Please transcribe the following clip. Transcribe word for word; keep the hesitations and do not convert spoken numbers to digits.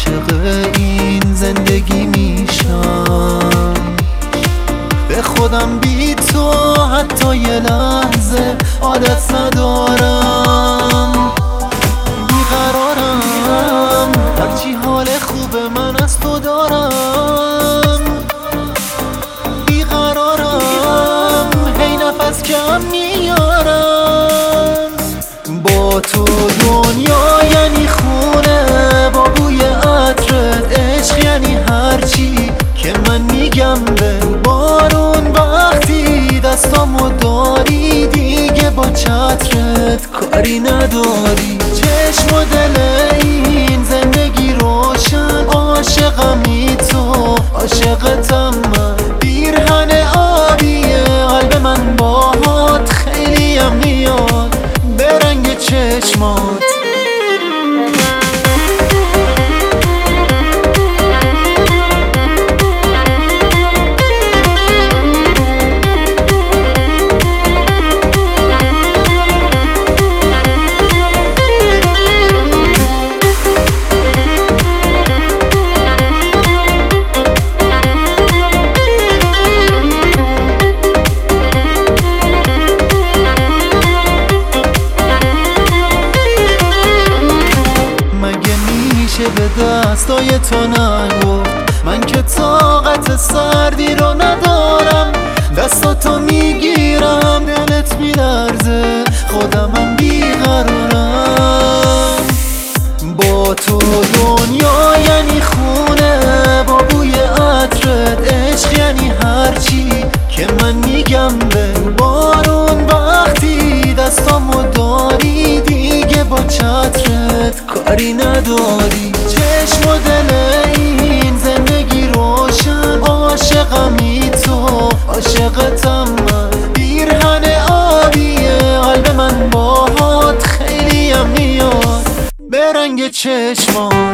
عاشق این زندگی میشم. به خودم بی تو حتی یه لحظه عادت ندارم. بیقرارم هرچی حال خوب من از تو دارم. بیقرارم هی نفس کم میارم. با تو دنیا یعنی خونه، با بوی عطرت عشق یعنی هرچی که من میگم به بارون. وقتی دستامو داری دیگه با چترت کاری نداری. چشم و دل این زندگی روشن، عاشقمی تو عاشقتم من. پیرهن آبیه قلب من باهات، خیلیم میاد به رنگ چشمات. به دستای تو نگفت من که طاقت سردی رو ندارم. دستاتو میگیرم دلت میلرزه، خودمم بیقرارم. با تو دنیا یعنی خونه، با بوی عطرت عشق یعنی هرچی که من میگم به بارون. وقتی دستامو داری دیگه با چترت کاری نداری. چشم و دل این زندگی روشن، عاشقمی تو عاشقتم من. پیرهن آبیه قلب من باهات، خیلیم میاد به رنگ چشمات.